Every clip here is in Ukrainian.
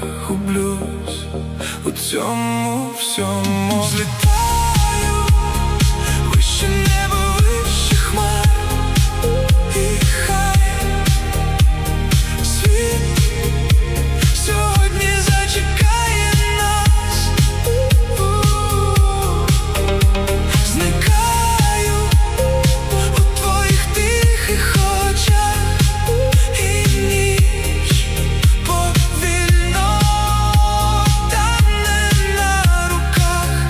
гублюсь у цьому всьому. Злітаю вище неба, вище хмар, і хай світ сьогодні зачекає нас. Зникаю у твоїх тихих очах, і ніч повільно тане на руках.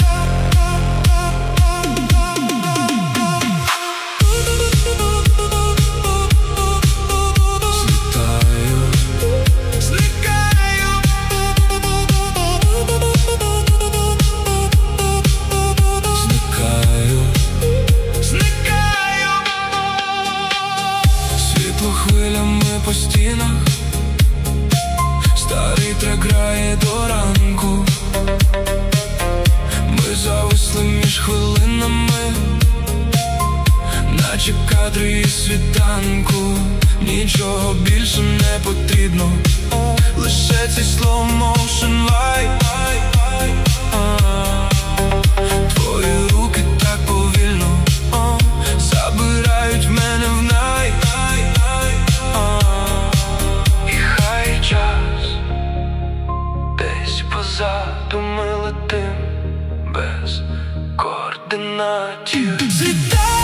Злітаю, зникаю, зникаю. Світло хвилями по стінах, старий трек грає до ранку. Ми зависли між хвилинами, наче кадри із світанку. Нічого більше не потрібно, лише цей slow motion vibe. Твої руки так повільно забирають мене в найт. І хай час десь позаду, ми летим без координатів. Злітай!